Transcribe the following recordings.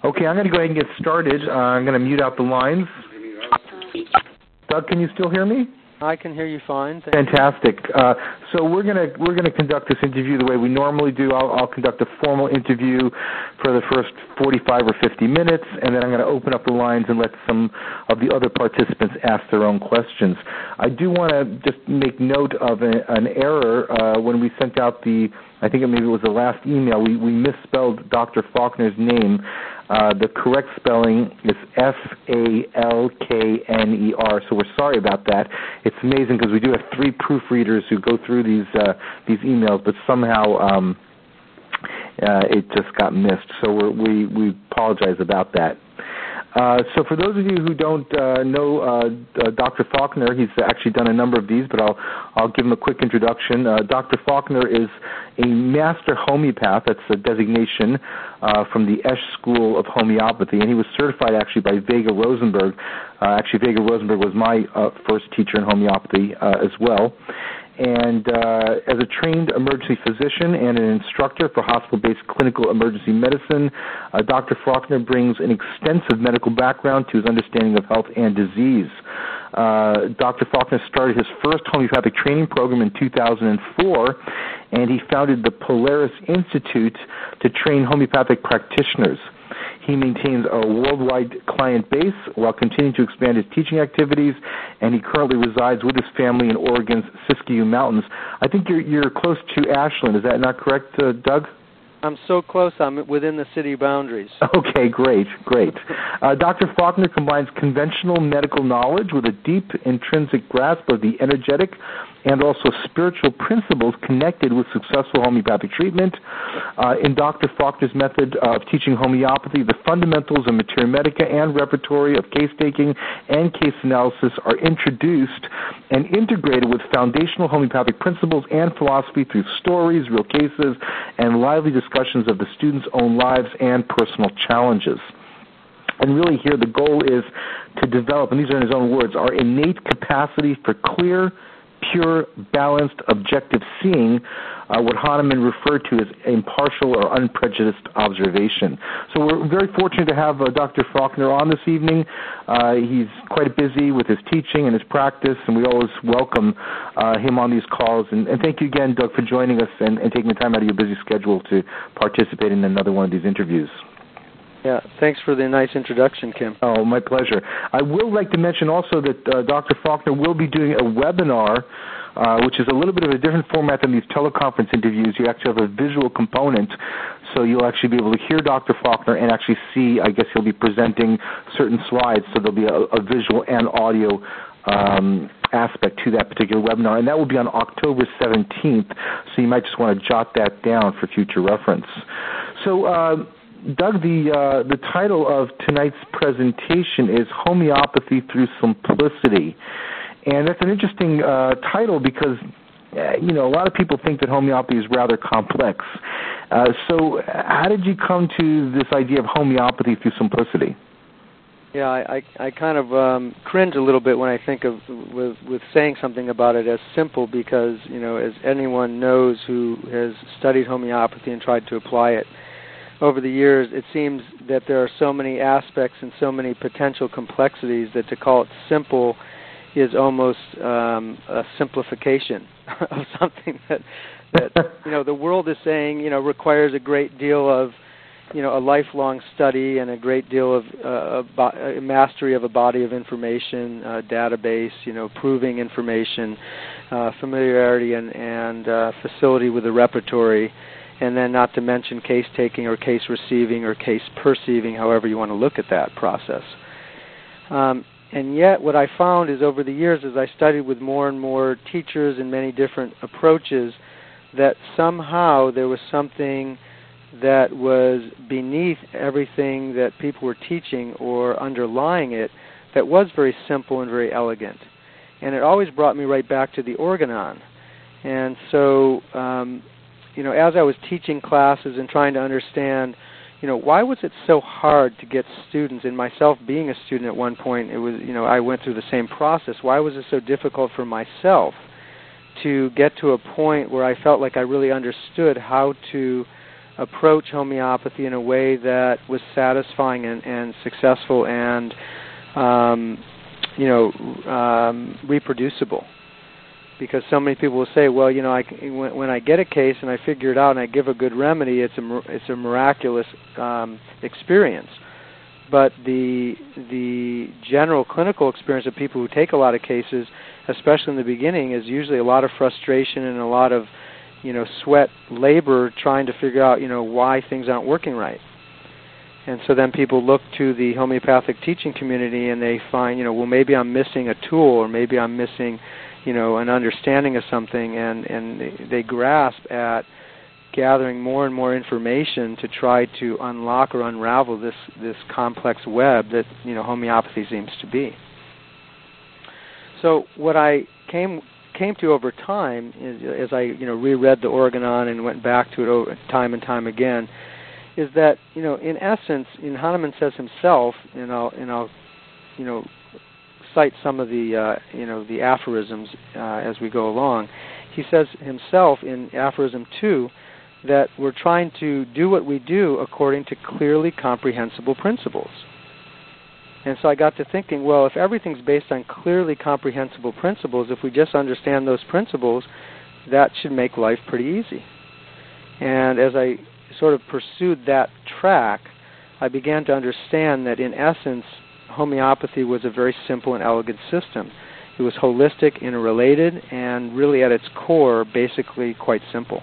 Okay, I'm going to go ahead and get started. I'm going to mute out the lines. Doug, can you still hear me? I can hear you fine. Fantastic. So we're gonna conduct this interview the way we normally do. I'll conduct a formal interview for the first 45 or 50 minutes, and then I'm going to open up the lines and let some of the other participants ask their own questions. I do want to just make note of an error when we sent out I think maybe it was the last email. We misspelled Dr. Faulkner's name. The correct spelling is Falkner, so we're sorry about that. It's amazing because we do have 3 proofreaders who go through these emails, but somehow it just got missed. So we apologize about that. So for those of you who don't know Dr. Faulkner, he's actually done a number of these, but I'll give him a quick introduction. Dr. Faulkner is a master homeopath. That's a designation from the Esch School of Homeopathy, and he was certified actually by Vega Rosenberg. Actually, Vega Rosenberg was my first teacher in homeopathy as well. And as a trained emergency physician and an instructor for hospital-based clinical emergency medicine, Dr. Faulkner brings an extensive medical background to his understanding of health and disease. Dr. Faulkner started his first homeopathic training program in 2004, and he founded the Polaris Institute to train homeopathic practitioners. He maintains a worldwide client base while continuing to expand his teaching activities, and he currently resides with his family in Oregon's Siskiyou Mountains. I think you're close to Ashland. Is that not correct, Doug? I'm so close. I'm within the city boundaries. Okay, great. Dr. Faulkner combines conventional medical knowledge with a deep intrinsic grasp of the energetic and also spiritual principles connected with successful homeopathic treatment. In Dr. Faulkner's method of teaching homeopathy, the fundamentals of materia medica and repertory of case-taking and case analysis are introduced and integrated with foundational homeopathic principles and philosophy through stories, real cases, and lively discussions of the students' own lives and personal challenges. And really here the goal is to develop, and these are in his own words, our innate capacity for clear, pure, balanced, objective seeing, what Hahnemann referred to as impartial or unprejudiced observation. So we're very fortunate to have Dr. Faulkner on this evening. He's quite busy with his teaching and his practice, and we always welcome him on these calls. And thank you again, Doug, for joining us and taking the time out of your busy schedule to participate in another one of these interviews. Yeah, thanks for the nice introduction, Kim. Oh, my pleasure. I will like to mention also that Dr. Faulkner will be doing a webinar, which is a little bit of a different format than these teleconference interviews. You actually have a visual component, so you'll actually be able to hear Dr. Faulkner and actually see, I guess he'll be presenting certain slides, so there'll be a visual and audio aspect to that particular webinar, and that will be on October 17th, so you might just want to jot that down for future reference. So, Doug, the title of tonight's presentation is Homeopathy Through Simplicity. And that's an interesting title because, a lot of people think that homeopathy is rather complex. So how did you come to this idea of homeopathy through simplicity? Yeah, I kind of cringe a little bit when I think of with saying something about it as simple because, as anyone knows who has studied homeopathy and tried to apply it, over the years, it seems that there are so many aspects and so many potential complexities that to call it simple is almost a simplification of something that the world is saying requires a great deal of a lifelong study and a great deal of mastery of a body of information, database, proving information, familiarity and facility with the repertory. And then not to mention case-taking or case-receiving or case-perceiving, however you want to look at that process. And yet what I found is over the years as I studied with more and more teachers and many different approaches that somehow there was something that was beneath everything that people were teaching or underlying it that was very simple and very elegant. And it always brought me right back to the organon. And so as I was teaching classes and trying to understand, why was it so hard to get students, and myself being a student at one point, it was, I went through the same process. Why was it so difficult for myself to get to a point where I felt like I really understood how to approach homeopathy in a way that was satisfying and successful and reproducible. Because so many people will say, well, when I get a case and I figure it out and I give a good remedy, it's a miraculous experience. But the general clinical experience of people who take a lot of cases, especially in the beginning, is usually a lot of frustration and a lot of sweat, labor trying to figure out why things aren't working right. And so then people look to the homeopathic teaching community and they find, well, maybe I'm missing a tool, or maybe I'm missing an understanding of something, and they grasp at gathering more and more information to try to unlock or unravel this complex web that homeopathy seems to be. So what I came to over time is, as I reread the Organon and went back to it over time and time again, is that in essence, Hahnemann says himself, and I'll cite some of the aphorisms as we go along. He says himself in aphorism 2 that we're trying to do what we do according to clearly comprehensible principles. And so I got to thinking, well, if everything's based on clearly comprehensible principles, if we just understand those principles, that should make life pretty easy. And as I sort of pursued that track, I began to understand that in essence, homeopathy was a very simple and elegant system. It was holistic, interrelated, and really at its core, basically quite simple.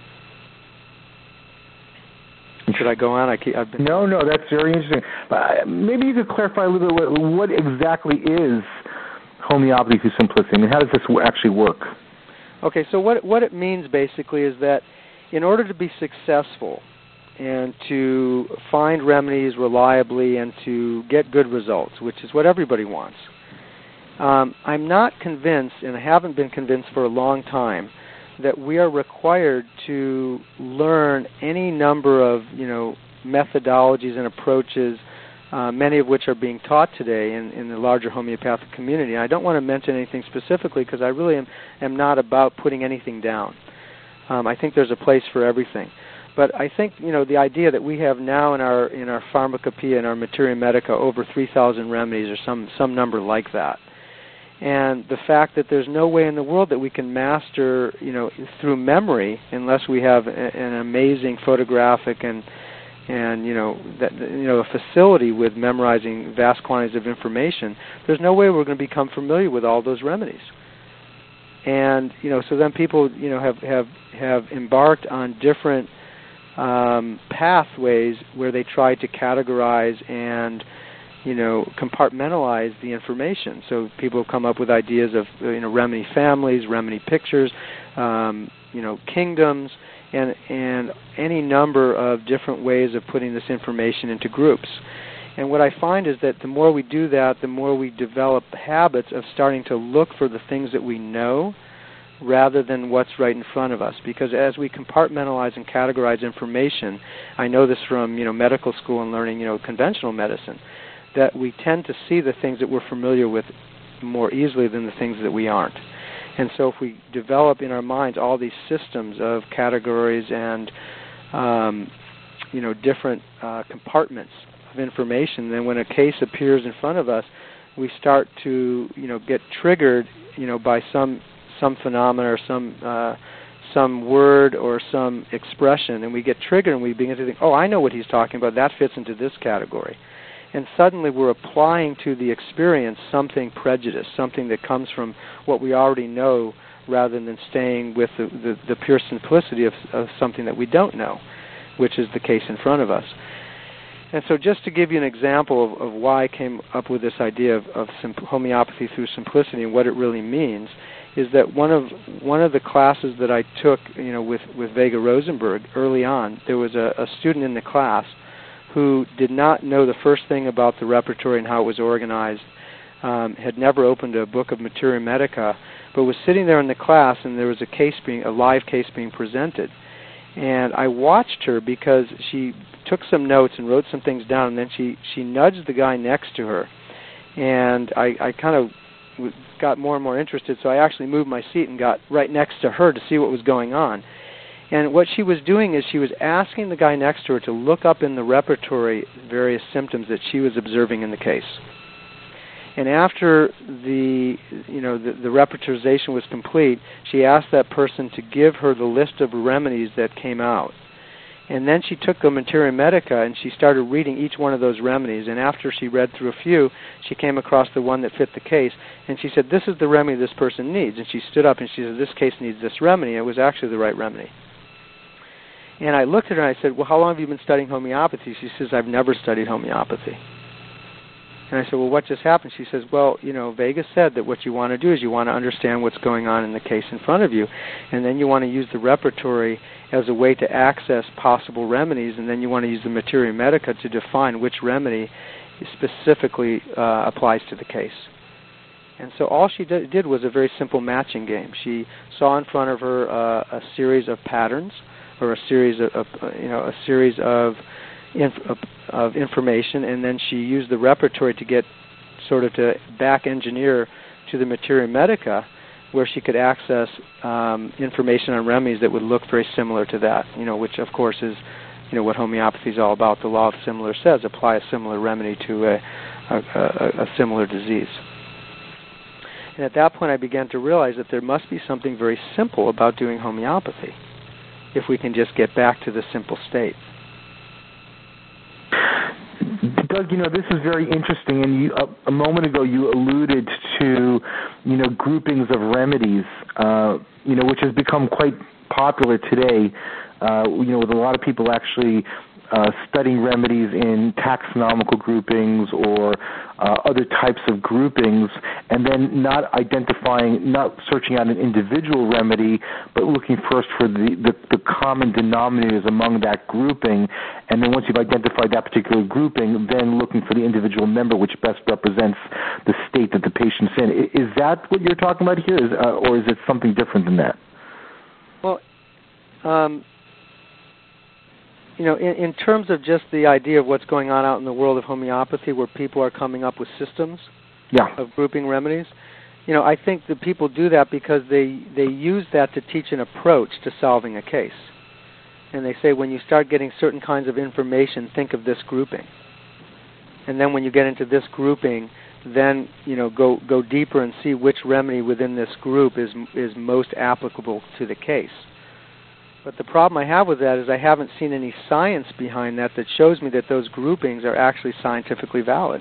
Should I go on? No, that's very interesting. Maybe you could clarify a little bit what exactly is homeopathy through simplicity. I mean, how does this actually work? Okay, so what it means basically is that in order to be successful and to find remedies reliably and to get good results, which is what everybody wants, I'm not convinced, and I haven't been convinced for a long time, that we are required to learn any number of methodologies and approaches, many of which are being taught today in the larger homeopathic community. And I don't want to mention anything specifically because I really am not about putting anything down. I think there's a place for everything. But I think the idea that we have now in our pharmacopoeia, in our materia medica, over 3,000 remedies or some number like that. And the fact that there's no way in the world that we can master, through memory, unless we have an amazing photographic and a facility with memorizing vast quantities of information. There's no way we're going to become familiar with all those remedies. And so then people have embarked on different pathways where they try to categorize and compartmentalize the information. So people have come up with ideas of remedy families, remedy pictures, kingdoms, and any number of different ways of putting this information into groups. And what I find is that the more we do that, the more we develop habits of starting to look for the things that we know rather than what's right in front of us. Because as we compartmentalize and categorize information, I know this from medical school and learning conventional medicine, that we tend to see the things that we're familiar with more easily than the things that we aren't. And so if we develop in our minds all these systems of categories and different compartments of information, then when a case appears in front of us, we start to get triggered by some phenomena or some word or some expression, and we get triggered and we begin to think, oh, I know what he's talking about. That fits into this category. And suddenly we're applying to the experience something prejudiced, something that comes from what we already know, rather than staying with the pure simplicity of something that we don't know, which is the case in front of us. And so just to give you an example of why I came up with this idea of homeopathy through simplicity and what it really means, is that one of the classes that I took with Vega Rosenberg early on, there was a student in the class who did not know the first thing about the repertory and how it was organized, had never opened a book of materia medica, but was sitting there in the class and there was a live case being presented. And I watched her because she took some notes and wrote some things down, and then she nudged the guy next to her. And I kind of got more and more interested, so I actually moved my seat and got right next to her to see what was going on. And what she was doing is she was asking the guy next to her to look up in the repertory various symptoms that she was observing in the case. And after the repertorization was complete, she asked that person to give her the list of remedies that came out. And then she took the Materia Medica and she started reading each one of those remedies. And after she read through a few, she came across the one that fit the case. And she said, this is the remedy this person needs. And she stood up and she said, this case needs this remedy. And it was actually the right remedy. And I looked at her and I said, well, how long have you been studying homeopathy? She says, I've never studied homeopathy. And I said, well, what just happened? She says, well, Vega said that what you want to do is you want to understand what's going on in the case in front of you, and then you want to use the repertory as a way to access possible remedies, and then you want to use the Materia Medica to define which remedy specifically applies to the case. And so all she did was a very simple matching game. She saw in front of her a series of patterns, or a series of information, and then she used the repertory to get to back engineer to the Materia Medica, where she could access information on remedies that would look very similar to that, which of course is what homeopathy is all about. The law of similar says apply a similar remedy to a similar disease. And at that point I began to realize that there must be something very simple about doing homeopathy if we can just get back to the simple state. Doug, this is very interesting, and a moment ago you alluded to, groupings of remedies, which has become quite popular today, with a lot of people actually studying remedies in taxonomical groupings or other types of groupings, and then not searching out an individual remedy, but looking first for the common denominators among that grouping, and then once you've identified that particular grouping, then looking for the individual member which best represents the state that the patient's in. Is that what you're talking about here, or is it something different than that? Well, in terms of just the idea of what's going on out in the world of homeopathy, where people are coming up with systems of grouping remedies, I think that people do that because they use that to teach an approach to solving a case. And they say, when you start getting certain kinds of information, think of this grouping. And then when you get into this grouping, then go deeper and see which remedy within this group is most applicable to the case. But the problem I have with that is I haven't seen any science behind that shows me that those groupings are actually scientifically valid.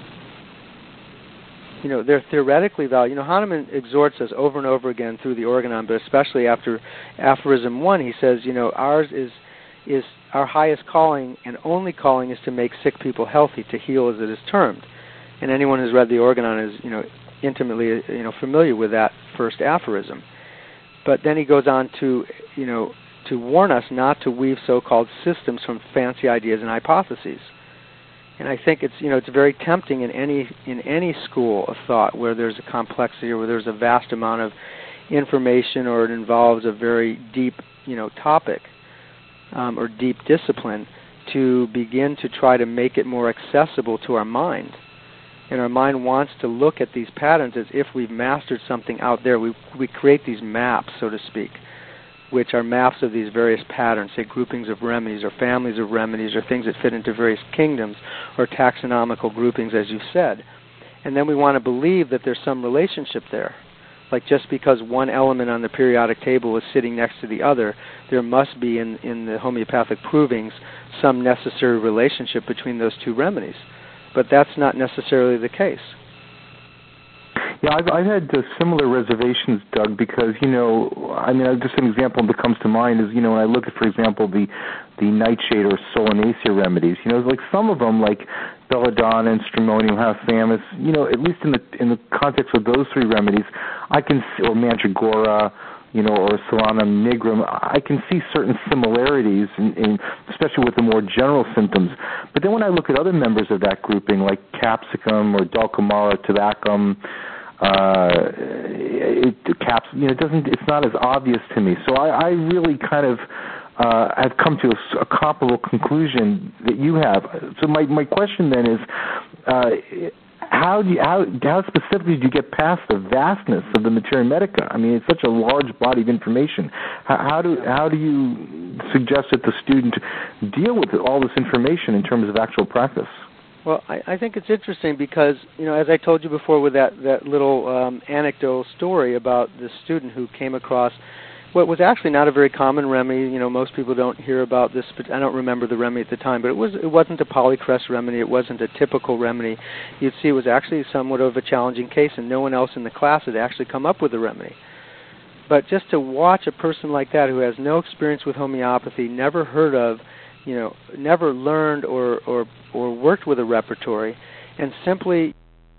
They're theoretically valid. Hahnemann exhorts us over and over again through the Organon, but especially after Aphorism 1, he says, ours is our highest calling and only calling is to make sick people healthy, to heal as it is termed. And anyone who's read the Organon is, intimately, familiar with that first aphorism. But then he goes on to warn us not to weave so-called systems from fancy ideas and hypotheses. And I think it's very tempting in any school of thought where there's a complexity or where there's a vast amount of information or it involves a very deep topic or deep discipline to begin to try to make it more accessible to our mind. And our mind wants to look at these patterns as if we've mastered something out there. We create these maps, so to speak, which are maps of these various patterns, say groupings of remedies or families of remedies or things that fit into various kingdoms or taxonomical groupings, as you've said. And then we want to believe that there's some relationship there. Like just because one element on the periodic table is sitting next to the other, there must be in the homeopathic provings some necessary relationship between those two remedies. But that's not necessarily the case. Yeah, I've had similar reservations, Doug, because, just an example that comes to mind is, when I look at, for example, the nightshade or solanaceae remedies, like some of them, like belladonna and stramonium half-famous, at least in the context of those three remedies, I can see, or mandragora, or Solanum nigrum, I can see certain similarities, especially with the more general symptoms. But then when I look at other members of that grouping, like capsicum or Dulcamara tabacum, it's not as obvious to me. So I really kind of have come to a comparable conclusion that you have. So my question then is, how specifically do you get past the vastness of the Materia Medica? I mean, it's such a large body of information. How do you suggest that the student deal with all this information in terms of actual practice? Well, I think it's interesting because, as I told you before with that little anecdotal story about the student who came across what was actually not a very common remedy. Most people don't hear about this, but I don't remember the remedy at the time, but it wasn't a polycrest remedy. It wasn't a typical remedy. You'd see it was actually somewhat of a challenging case, and no one else in the class had actually come up with a remedy. But just to watch a person like that who has no experience with homeopathy, never heard of, never learned or worked with a repertory, and simply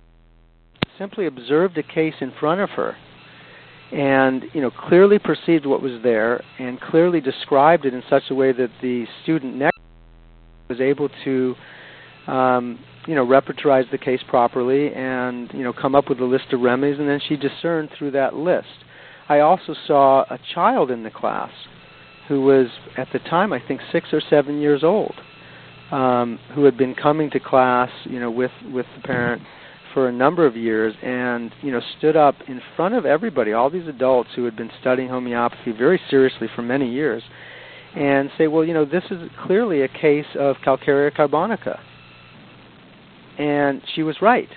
observed a case in front of her, and clearly perceived what was there, and clearly described it in such a way that the student next was able to, repertorize the case properly, and come up with a list of remedies, and then she discerned through that list. I also saw a child in the class who was, at the time, I think 6 or 7 years old, who had been coming to class, with the parent for a number of years, and stood up in front of everybody, all these adults who had been studying homeopathy very seriously for many years, and say, well, this is clearly a case of Calcarea carbonica. And she was right.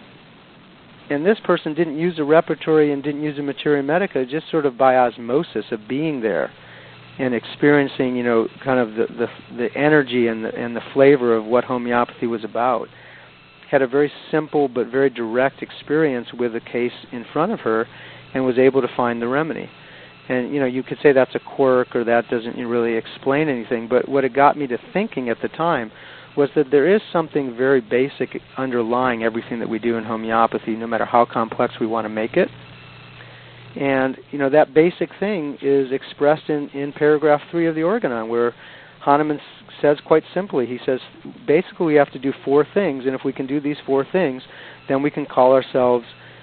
And this person didn't use a repertory and didn't use a Materia Medica, just sort of by osmosis of being there and experiencing, kind of the energy and the flavor of what homeopathy was about. Had a very simple but very direct experience with a case in front of her and was able to find the remedy. And, you could say that's a quirk or that doesn't really explain anything, but what it got me to thinking at the time was that there is something very basic underlying everything that we do in homeopathy, no matter how complex we want to make it. And, that basic thing is expressed in paragraph 3 of the Organon, where Hahnemann says quite simply, he says, basically we have to do 4 things, and if we can do these 4 things, then we can call ourselves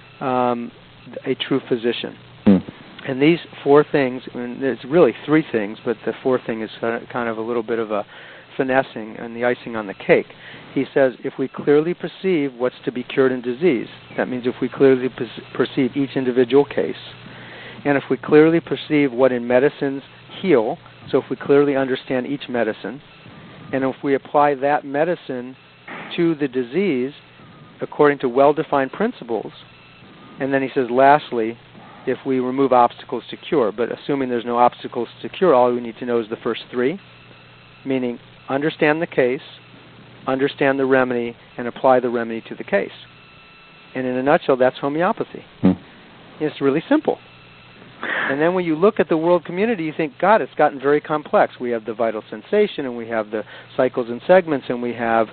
a true physician. And these 4 things, and it's really 3 things, but the 4th thing is kind of a little bit of a finessing and the icing on the cake. He says, if we clearly perceive what's to be cured in disease, that means if we clearly perceive each individual case, and if we clearly perceive what in medicines heal, so if we clearly understand each medicine, and if we apply that medicine to the disease according to well-defined principles, and then he says, lastly, if we remove obstacles to cure, but assuming there's no obstacles to cure, all we need to know is the first 3, meaning understand the case, understand the remedy, and apply the remedy to the case. And in a nutshell, that's homeopathy. It's really simple. And then when you look at the world community, you think, God, it's gotten very complex. We have the vital sensation, and we have the cycles and segments, and we have,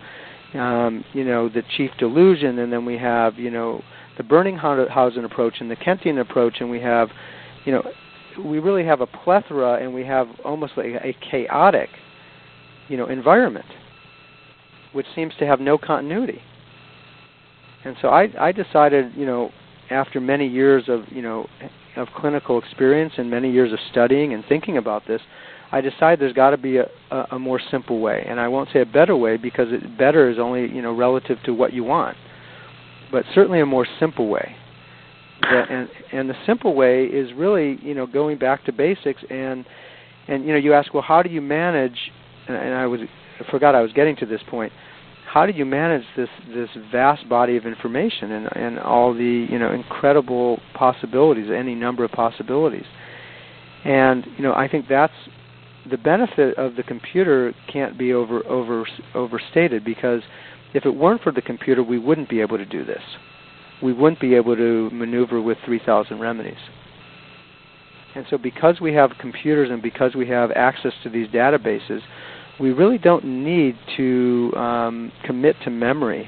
the chief delusion, and then we have, the Bernninghausen approach and the Kentian approach, and we have, we really have a plethora, and we have almost like a chaotic, environment, which seems to have no continuity. And so I decided, after many years of clinical experience and many years of studying and thinking about this, I decided there's got to be a more simple way. And I won't say a better way, because better is only, relative to what you want. But certainly a more simple way. And the simple way is really, going back to basics. And you ask, well, how do you manage, and I forgot I was getting to this point, how do you manage this vast body of information and all the incredible possibilities, any number of possibilities? And I think that's the benefit of the computer can't be overstated, because if it weren't for the computer, we wouldn't be able to do this. We wouldn't be able to maneuver with 3,000 remedies. And so because we have computers and because we have access to these databases, we really don't need to commit to memory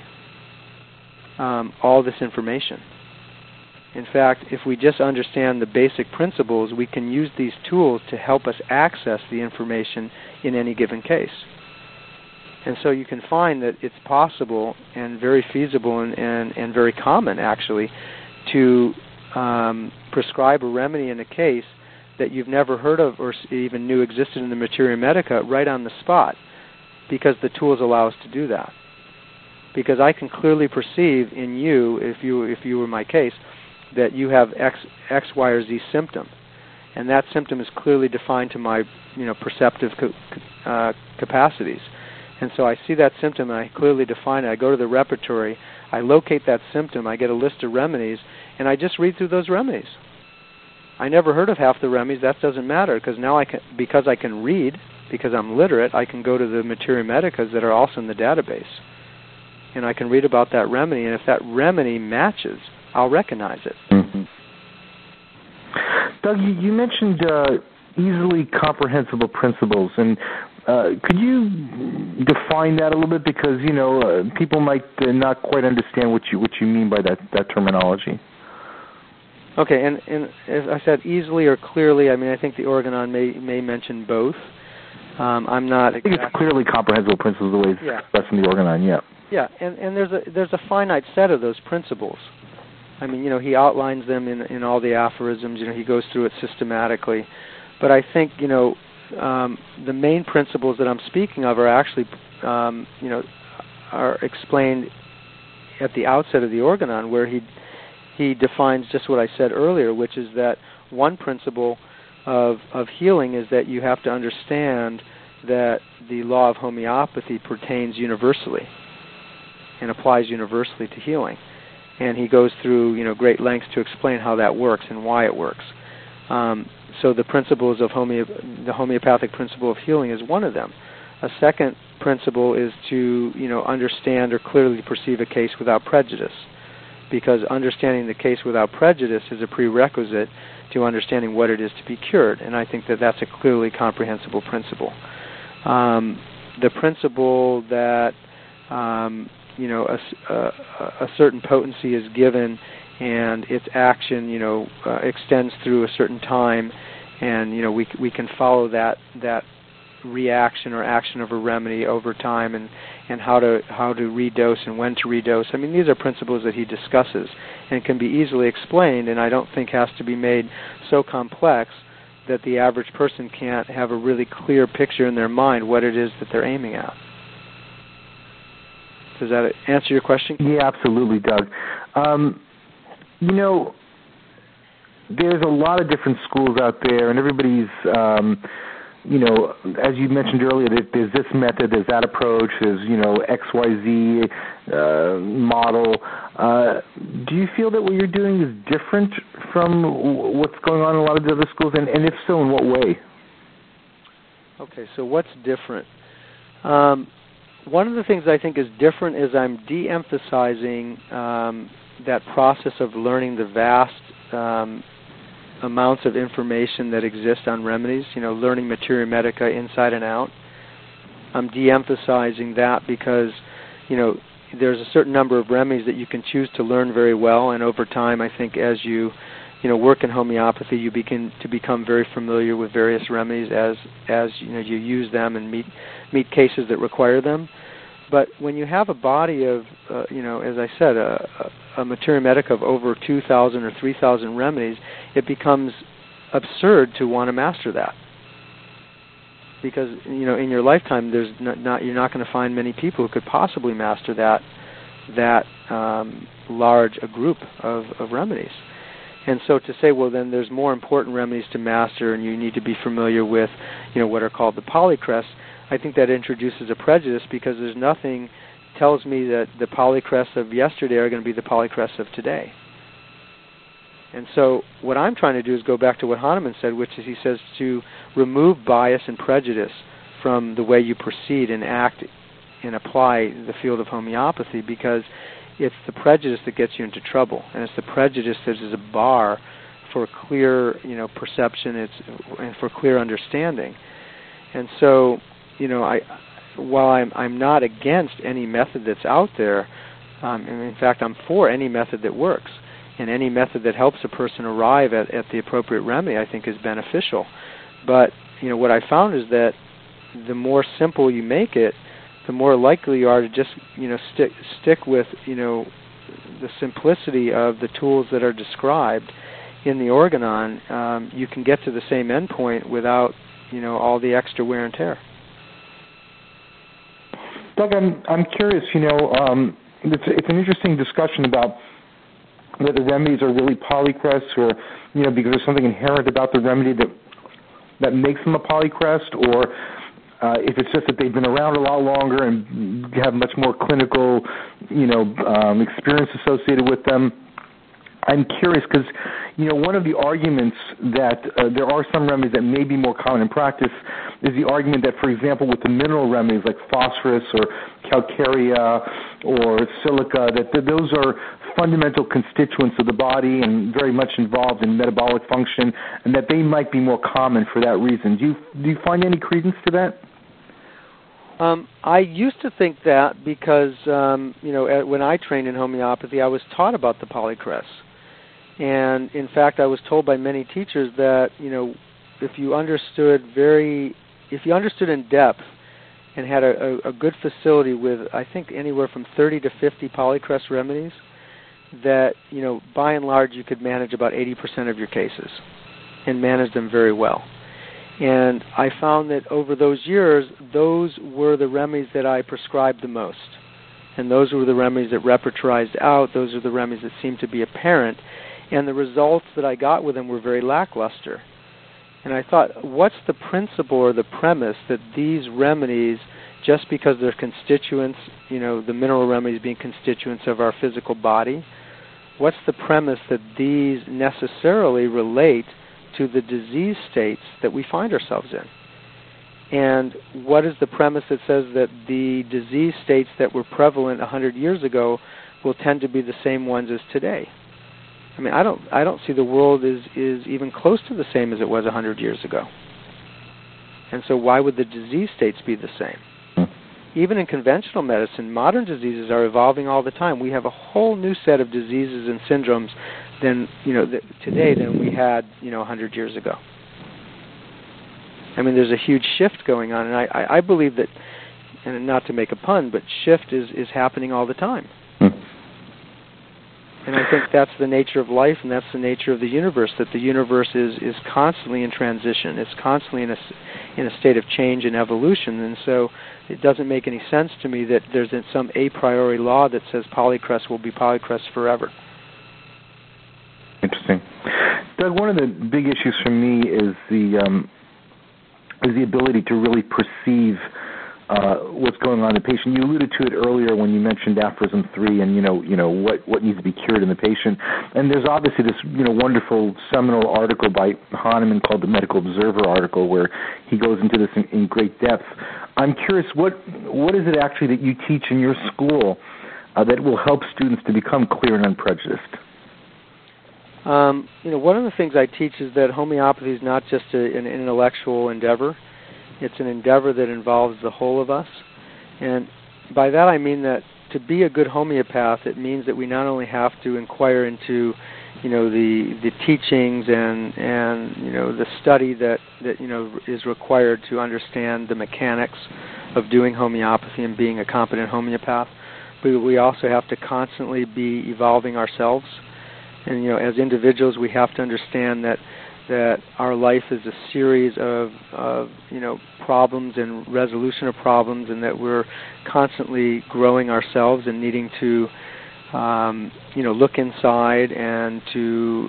all this information. In fact, if we just understand the basic principles, we can use these tools to help us access the information in any given case. And so you can find that it's possible and very feasible and very common, actually, to prescribe a remedy in a case that you've never heard of or even knew existed in the Materia Medica right on the spot, because the tools allow us to do that. because I can clearly perceive in you, if you were my case, that you have X, Y, or Z symptom, and that symptom is clearly defined to my perceptive capacities. And so I see that symptom and I clearly define it. I go to the repertory, I locate that symptom, I get a list of remedies, and I just read through those remedies. I never heard of half the remedies. That doesn't matter, because now because I can read, because I'm literate, I can go to the Materia Medicas that are also in the database, and I can read about that remedy, and if that remedy matches, I'll recognize it. Mm-hmm. Doug, you mentioned easily comprehensible principles, and could you define that a little bit, because people might not quite understand what you mean by that terminology. Okay, and as I said, easily or clearly, I think the Organon may mention both. I'm not. I think it's clearly comprehensible principles the way it's expressed in the Organon. Yeah. Yeah, and there's a finite set of those principles. He outlines them in all the aphorisms. He goes through it systematically, but I think the main principles that I'm speaking of are actually are explained at the outset of the Organon, where he defines just what I said earlier, which is that one principle of healing is that you have to understand that the law of homeopathy pertains universally and applies universally to healing. And he goes through great lengths to explain how that works and why it works. So the principles of the homeopathic principle of healing is one of them. A second principle is to understand or clearly perceive a case without prejudice, because understanding the case without prejudice is a prerequisite to understanding what it is to be cured, and I think that that's a clearly comprehensible principle. The principle that a certain potency is given and its action extends through a certain time, and we can follow that reaction or action of a remedy over time, and how to redose and when to redose. These are principles that he discusses and can be easily explained, and I don't think has to be made so complex that the average person can't have a really clear picture in their mind what it is that they're aiming at. Does that answer your question? Yeah, absolutely, Doug. There's a lot of different schools out there, and everybody's, as you mentioned earlier, there's this method, there's that approach, there's, XYZ model. Do you feel that what you're doing is different from what's going on in a lot of the other schools, and if so, in what way? Okay, so what's different? One of the things I think is different is I'm de-emphasizing that process of learning the vast amounts of information that exist on remedies, learning Materia Medica inside and out. I'm de-emphasizing that because, there's a certain number of remedies that you can choose to learn very well, and over time, I think as you work in homeopathy, you begin to become very familiar with various remedies as you use them and meet cases that require them. But when you have a body of, as I said, a Materia Medica of over 2,000 or 3,000 remedies, it becomes absurd to want to master that. Because, in your lifetime, you're not going to find many people who could possibly master that large a group of remedies. And so to say, well, then there's more important remedies to master, and you need to be familiar with, what are called the polycrests, I think that introduces a prejudice, because there's nothing tells me that the polycrests of yesterday are going to be the polycrests of today. And so what I'm trying to do is go back to what Hahnemann said, which is he says to remove bias and prejudice from the way you proceed and act and apply the field of homeopathy, because it's the prejudice that gets you into trouble, and it's the prejudice that is a bar for clear, perception, and for clear understanding. And so, while I'm not against any method that's out there, and in fact I'm for any method that works, and any method that helps a person arrive at the appropriate remedy, I think is beneficial. But what I found is that the more simple you make it, the more likely you are to just stick with the simplicity of the tools that are described in the Organon. You can get to the same endpoint without all the extra wear and tear. Doug, I'm curious. it's an interesting discussion about whether remedies are really polycrests, or because there's something inherent about the remedy that makes them a polycrest, or if it's just that they've been around a lot longer and have much more clinical, experience associated with them. I'm curious because, one of the arguments that there are some remedies that may be more common in practice is the argument that, for example, with the mineral remedies like phosphorus or calcarea or silica, that those are fundamental constituents of the body and very much involved in metabolic function, and that they might be more common for that reason. Do you find any credence to that? I used to think that because, when I trained in homeopathy, I was taught about the polycrests. And, in fact, I was told by many teachers that, if you understood in depth and had a good facility with, I think, anywhere from 30 to 50 polycrest remedies, that, by and large, you could manage about 80% of your cases and manage them very well. And I found that over those years, those were the remedies that I prescribed the most. And those were the remedies that repertorized out. Those are the remedies that seemed to be apparent. And the results that I got with them were very lackluster. And I thought, what's the principle or the premise that these remedies, just because they're constituents, the mineral remedies being constituents of our physical body, what's the premise that these necessarily relate to the disease states that we find ourselves in? And what is the premise that says that the disease states that were prevalent 100 years ago will tend to be the same ones as today? I mean, I don't see the world is even close to the same as it was 100 years ago. And so why would the disease states be the same? Even in conventional medicine, modern diseases are evolving all the time. We have a whole new set of diseases and syndromes today than we had 100 years ago. I mean, there's a huge shift going on, and I believe that, and not to make a pun, but shift is happening all the time. And I think that's the nature of life, and that's the nature of the universe, that the universe is constantly in transition. It's constantly in a state of change and evolution. And so it doesn't make any sense to me that there's some a priori law that says polycrest will be polycrest forever. Interesting. Doug, one of the big issues for me is the ability to really perceive what's going on in the patient. You alluded to it earlier when you mentioned aphorism 3 and what needs to be cured in the patient. And there's obviously this wonderful seminal article by Hahnemann called the Medical Observer article, where he goes into this in great depth. I'm curious, what is it actually that you teach in your school that will help students to become clear and unprejudiced? One of the things I teach is that homeopathy is not just an intellectual endeavor. It's an endeavor that involves the whole of us. And by that I mean that to be a good homeopath, it means that we not only have to inquire into, the teachings and the study that is required to understand the mechanics of doing homeopathy and being a competent homeopath, but we also have to constantly be evolving ourselves. And, as individuals, we have to understand that our life is a series of problems and resolution of problems, and that we're constantly growing ourselves and needing to, look inside and to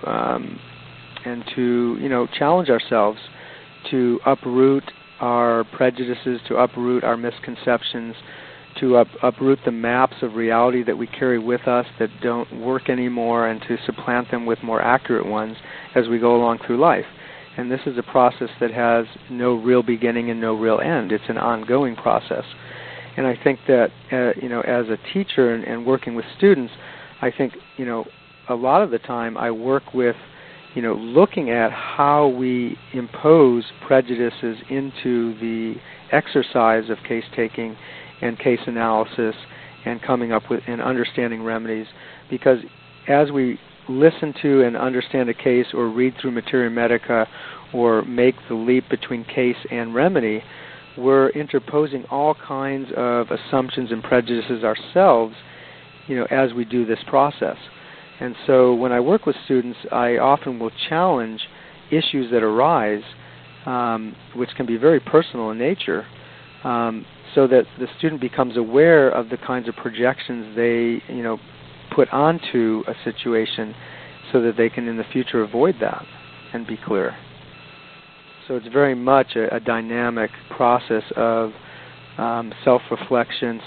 challenge ourselves to uproot our prejudices, to uproot our misconceptions, to uproot the maps of reality that we carry with us that don't work anymore, and to supplant them with more accurate ones as we go along through life. And this is a process that has no real beginning and no real end. It's an ongoing process. And I think that, as a teacher and working with students, I think, a lot of the time I work with, looking at how we impose prejudices into the exercise of case-taking and case analysis and coming up with and understanding remedies. Because as we listen to and understand a case or read through Materia Medica or make the leap between case and remedy, we're interposing all kinds of assumptions and prejudices ourselves, as we do this process. And so when I work with students, I often will challenge issues that arise, which can be very personal in nature, so that the student becomes aware of the kinds of projections they, put onto a situation, so that they can in the future avoid that and be clear. So it's very much a dynamic process of self-reflection,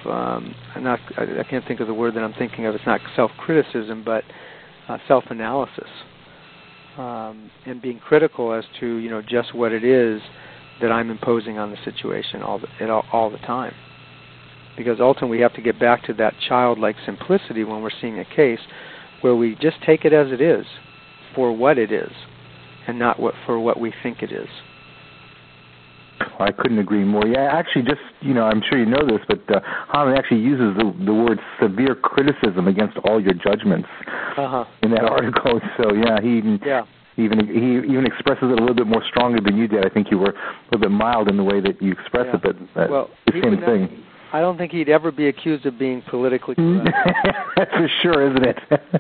I can't think of the word that I'm thinking of. It's not self-criticism, but self-analysis, and being critical as to just what it is that I'm imposing on the situation all the time. Because ultimately we have to get back to that childlike simplicity when we're seeing a case, where we just take it as it is, for what it is, and not for what we think it is. I couldn't agree more. Yeah, actually, I'm sure you know this, but Hahnemann actually uses the word severe criticism against all your judgments in that article. So he even expresses it a little bit more strongly than you did. I think you were a little bit mild in the way that you express it, but the same thing. I don't think he'd ever be accused of being politically correct. That's for sure, isn't it?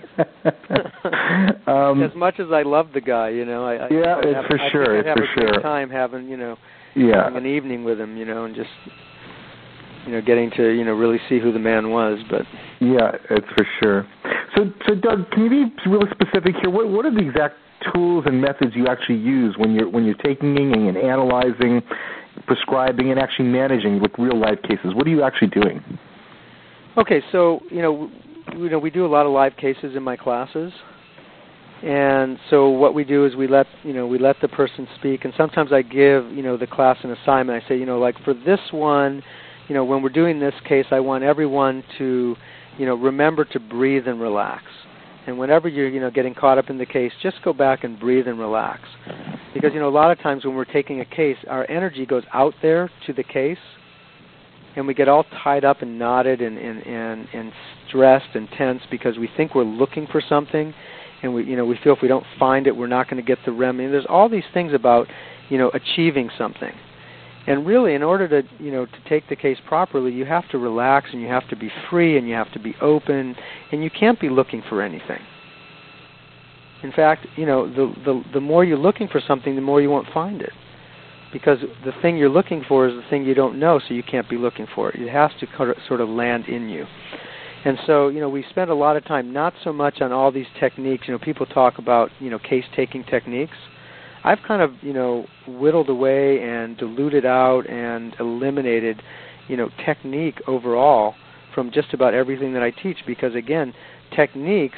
As much as I love the guy, I it's for sure. I'd have a great time having, having an evening with him, and just, getting to, really see who the man was. But yeah, it's for sure. So Doug, can you be really specific here? What are the exact tools and methods you actually use when you're taking and analyzing, prescribing, and actually managing with real life cases? What are you actually doing? Okay, so we do a lot of live cases in my classes, and so what we do is we let the person speak, and sometimes I give the class an assignment. I say like for this one, when we're doing this case, I want everyone to remember to breathe and relax. And whenever you're getting caught up in the case, just go back and breathe and relax. Because a lot of times when we're taking a case, our energy goes out there to the case, and we get all tied up and knotted and stressed and tense because we think we're looking for something, and we feel if we don't find it, we're not going to get the remedy. There's all these things about achieving something. And really, in order to to take the case properly, you have to relax, and you have to be free, and you have to be open, and you can't be looking for anything. In fact, the more you're looking for something, the more you won't find it, because the thing you're looking for is the thing you don't know, so you can't be looking for it. It has to sort of land in you. And so, we spend a lot of time not so much on all these techniques. People talk about case-taking techniques. I've kind of, whittled away and diluted out and eliminated, technique overall from just about everything that I teach, because, again, techniques,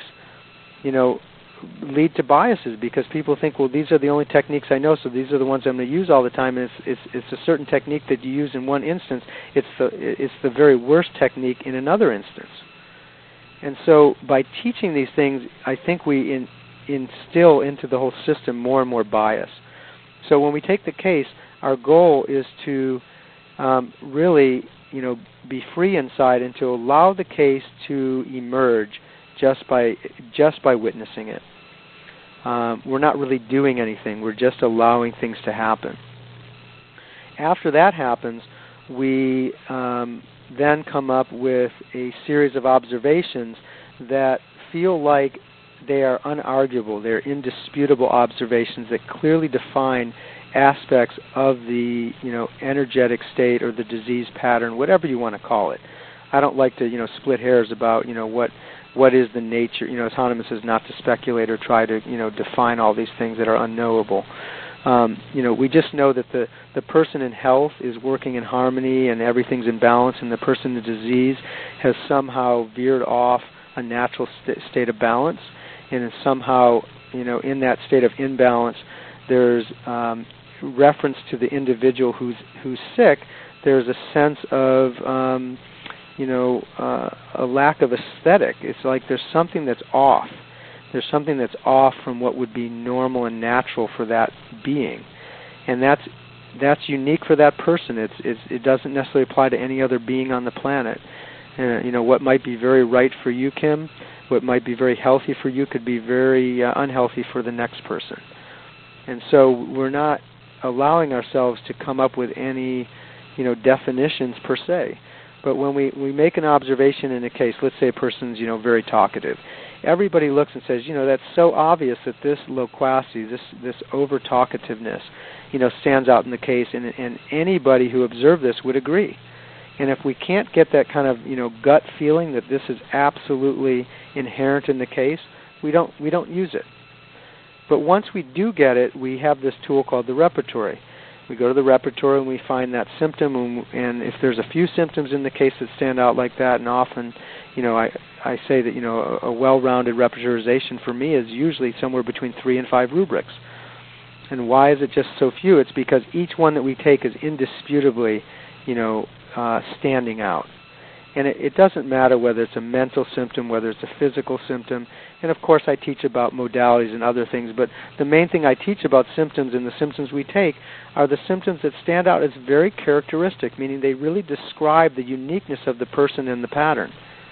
lead to biases, because people think, well, these are the only techniques I know, so these are the ones I'm going to use all the time, and it's a certain technique that you use in one instance. It's the very worst technique in another instance. And so by teaching these things, I think we instill into the whole system more and more bias. So when we take the case, our goal is to really, be free inside and to allow the case to emerge just by witnessing it. We're not really doing anything. We're just allowing things to happen. After that happens, we then come up with a series of observations that feel like they are unarguable. They're indisputable observations that clearly define aspects of the energetic state or the disease pattern, whatever you want to call it. I don't like to split hairs about what is the nature. As Hahnemann says, not to speculate or try to define all these things that are unknowable. We just know that the person in health is working in harmony and everything's in balance, and the person in disease has somehow veered off a natural state of balance, and is somehow in that state of imbalance. There's reference to the individual who's sick. There's a sense of a lack of aesthetic. It's like there's something that's off. There's something that's off from what would be normal and natural for that being, and that's unique for that person. It doesn't necessarily apply to any other being on the planet. What might be very right for you, Kim, what might be very healthy for you could be very unhealthy for the next person. And so we're not allowing ourselves to come up with any definitions per se. But when we make an observation in a case, let's say a person's very talkative, everybody looks and says, that's so obvious that this loquacity, this over-talkativeness, stands out in the case, and anybody who observed this would agree. And if we can't get that kind of, gut feeling that this is absolutely inherent in the case, we don't use it. But once we do get it, we have this tool called the repertory. We go to the repertory and we find that symptom, and if there's a few symptoms in the case that stand out like that, and often, I say that, a well-rounded repertorization for me is usually somewhere between 3 and 5 rubrics. And why is it just so few? It's because each one that we take is indisputably, standing out. And it doesn't matter whether it's a mental symptom, whether it's a physical symptom. And, of course, I teach about modalities and other things. But the main thing I teach about symptoms and the symptoms we take are the symptoms that stand out as very characteristic, meaning they really describe the uniqueness of the person and the pattern.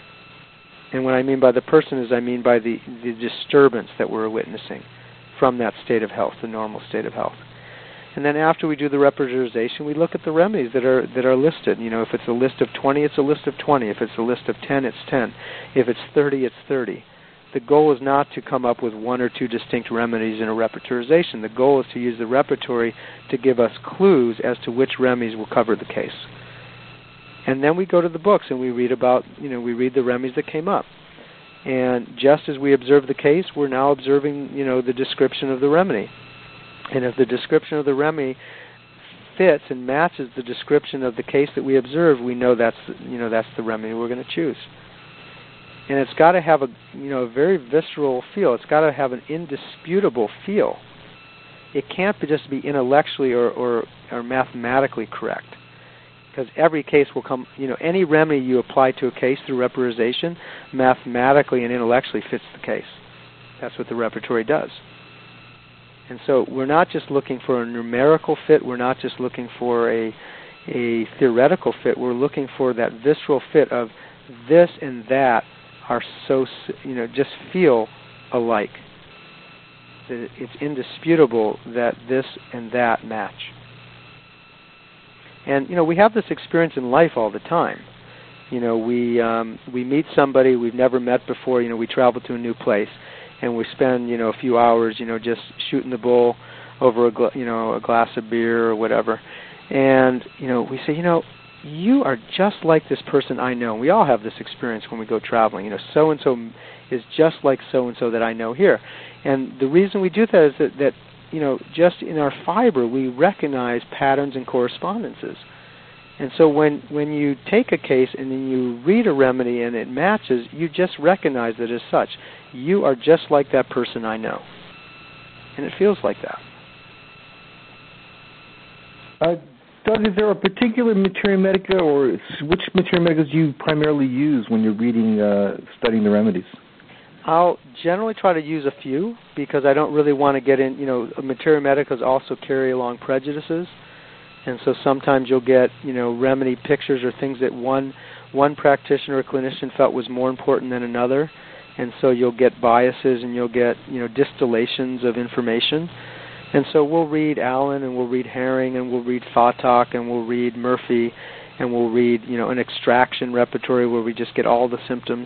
And what I mean by the person is I mean by the disturbance that we're witnessing from that state of health, the normal state of health. And then after we do the repertorization, we look at the remedies that are listed. If it's a list of 20, it's a list of 20. If it's a list of 10, it's 10. If it's 30, it's 30. The goal is not to come up with 1 or 2 distinct remedies in a repertorization. The goal is to use the repertory to give us clues as to which remedies will cover the case. And then we go to the books and we read about, we read the remedies that came up. And just as we observe the case, we're now observing, the description of the remedy. And if the description of the remedy fits and matches the description of the case that we observe, we know that's the remedy we're going to choose. And it's got to have a very visceral feel. It's got to have an indisputable feel. It can't just be intellectually or mathematically correct. Because every case will come, any remedy you apply to a case through repertorization, mathematically and intellectually fits the case. That's what the repertory does. And so we're not just looking for a numerical fit. We're not just looking for a theoretical fit. We're looking for that visceral fit of this and that are so, just feel alike. It's indisputable that this and that match. And, we have this experience in life all the time. We meet somebody we've never met before. We travel to a new place. And we spend, a few hours, just shooting the bull over a glass of beer or whatever. And, we say, you are just like this person I know. We all have this experience when we go traveling. So-and-so is just like so-and-so that I know here. And the reason we do that is that just in our fiber, we recognize patterns and correspondences. And so when you take a case and then you read a remedy and it matches, you just recognize it as such. You are just like that person I know. And it feels like that. Doug, is there a particular materia medica, or which materia medicas do you primarily use when you're reading, studying the remedies? I'll generally try to use a few because I don't really want to get in, materia medicas also carry along prejudices. And so sometimes you'll get, remedy pictures or things that one practitioner or clinician felt was more important than another. And so you'll get biases and you'll get, distillations of information. And so we'll read Allen and we'll read Herring and we'll read Fatak and we'll read Murphy and we'll read, an extraction repertory where we just get all the symptoms.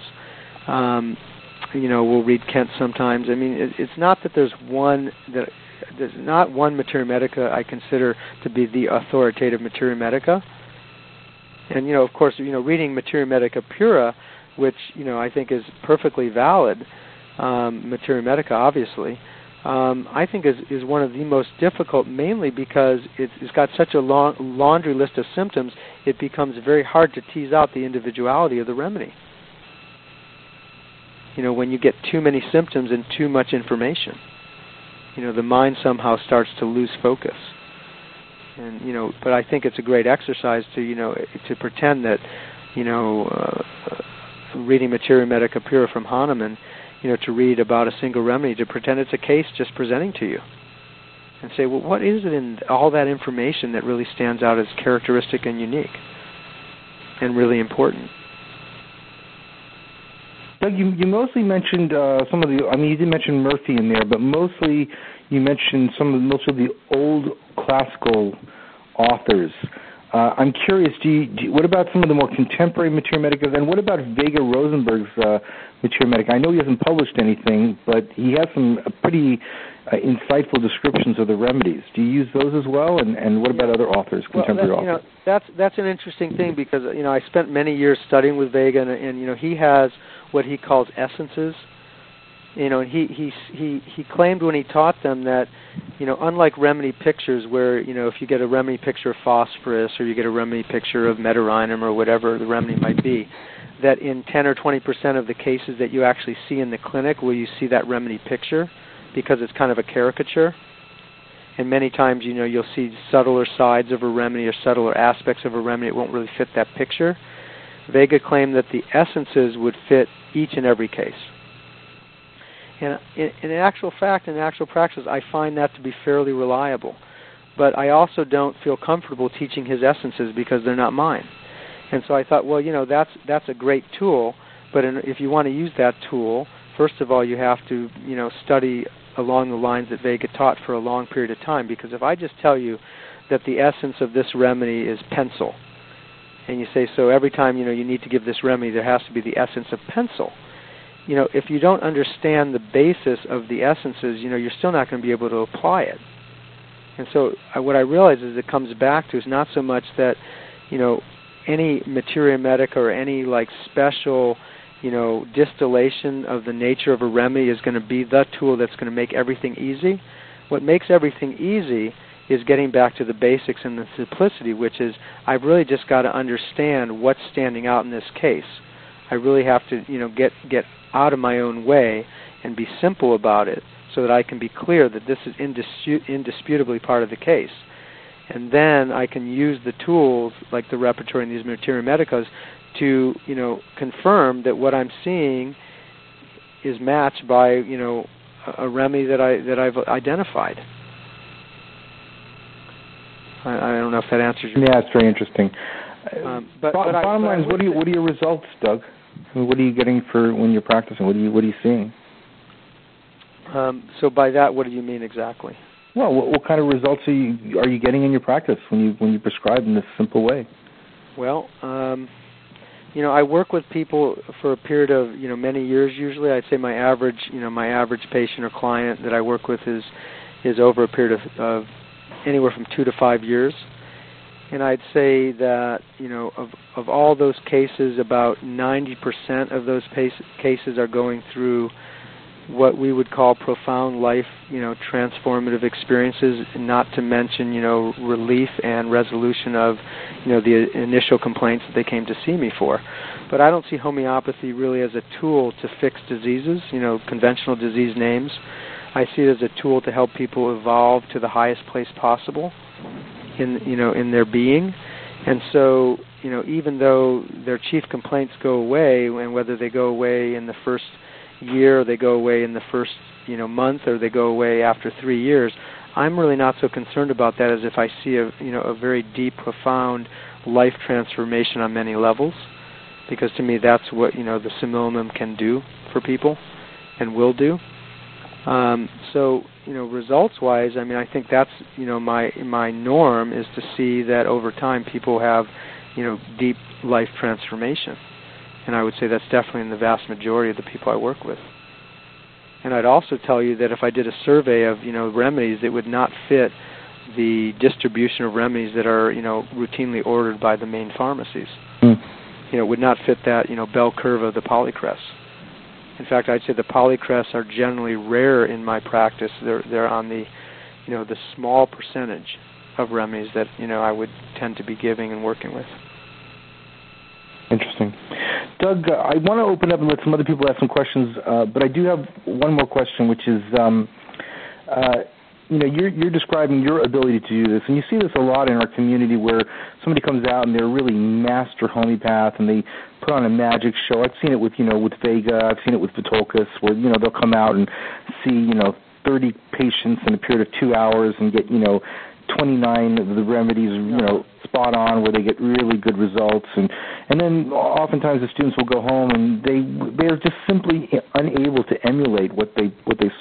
We'll read Kent sometimes. I mean, it's not that there's not one materia medica I consider to be the authoritative materia medica. And, of course, reading materia medica pura, which, I think is perfectly valid, materia medica, obviously, I think is one of the most difficult, mainly because it's got such a long laundry list of symptoms, it becomes very hard to tease out the individuality of the remedy. When you get too many symptoms and too much information, the mind somehow starts to lose focus. And, but I think it's a great exercise to pretend that, reading Materia Medica Pura from Hahnemann, to read about a single remedy, to pretend it's a case just presenting to you. And say, well, what is it in all that information that really stands out as characteristic and unique and really important? Doug, you mostly mentioned some of the, you did mention Murphy in there, but mostly you mentioned most of the old classical authors. I'm curious, what about some of the more contemporary Materia Medica, and what about Vega Rosenberg's Materia Medica? I know he hasn't published anything, but he has some pretty insightful descriptions of the remedies. Do you use those as well? And what about other authors, contemporary authors? That's an interesting thing because I spent many years studying with Vega, and he has what he calls essences. He claimed when he taught them that, unlike remedy pictures where, if you get a remedy picture of phosphorus or you get a remedy picture of metaurinum or whatever the remedy might be, that in 10 or 20% of the cases that you actually see in the clinic will you see that remedy picture because it's kind of a caricature. And many times, you'll see subtler sides of a remedy or subtler aspects of a remedy. It won't really fit that picture. Vega claimed that the essences would fit each and every case. And in actual fact, in actual practice, I find that to be fairly reliable. But I also don't feel comfortable teaching his essences because they're not mine. And so I thought, well, that's a great tool, but if you want to use that tool, first of all, you have to, study along the lines that Vega taught for a long period of time. Because if I just tell you that the essence of this remedy is pencil, and you say, so every time, you need to give this remedy, there has to be the essence of pencil. If you don't understand the basis of the essences, you're still not going to be able to apply it. And so what I realize is it comes back to is not so much that, any Materia Medica or any special, distillation of the nature of a remedy is going to be the tool that's going to make everything easy. What makes everything easy is getting back to the basics and the simplicity, which is I've really just got to understand what's standing out in this case. I really have to, get out of my own way and be simple about it so that I can be clear that this is indisputably part of the case. And then I can use the tools like the repertory and these Materia Medicas to, confirm that what I'm seeing is matched by, a remedy that I've identified. I don't know if that answers your question. Yeah, it's very interesting. Bottom line is, what are your results, Doug? What are you getting for when you're practicing? What are you seeing? So by that, what do you mean exactly? Well, what kind of results are you getting in your practice when you prescribe in this simple way? Well, I work with people for a period of many years. Usually, I'd say my average patient or client that I work with is over a period of anywhere from 2 to 5 years. And I'd say that, of all those cases, about 90% of those cases are going through what we would call profound life, transformative experiences, not to mention, relief and resolution of, the initial complaints that they came to see me for. But I don't see homeopathy really as a tool to fix diseases, conventional disease names. I see it as a tool to help people evolve to the highest place possible in their being. And so, even though their chief complaints go away, and whether they go away in the first year, or they go away in the first, month, or they go away after 3 years, I'm really not so concerned about that as if I see a very deep, profound life transformation on many levels. Because to me, that's what, the Simillimum can do for people and will do. So, results-wise, I think that's, my norm is to see that over time people have, deep life transformation. And I would say that's definitely in the vast majority of the people I work with. And I'd also tell you that if I did a survey of, remedies, it would not fit the distribution of remedies that are, routinely ordered by the main pharmacies. It would not fit that, bell curve of the Polycress. In fact, I'd say the Polycress are generally rare in my practice. They're on the, the small percentage of remedies that, I would tend to be giving and working with. Interesting. Doug, I want to open up and let some other people ask some questions, but I do have one more question, which is, you're describing your ability to do this, and you see this a lot in our community where somebody comes out and they're really master homeopath and they put on a magic show. I've seen it with Vega. I've seen it with Vitolcus, where they'll come out and see 30 patients in a period of 2 hours and get 29 of the remedies spot on, where they get really good results, and then oftentimes the students will go home and they're just simply unable to emulate what they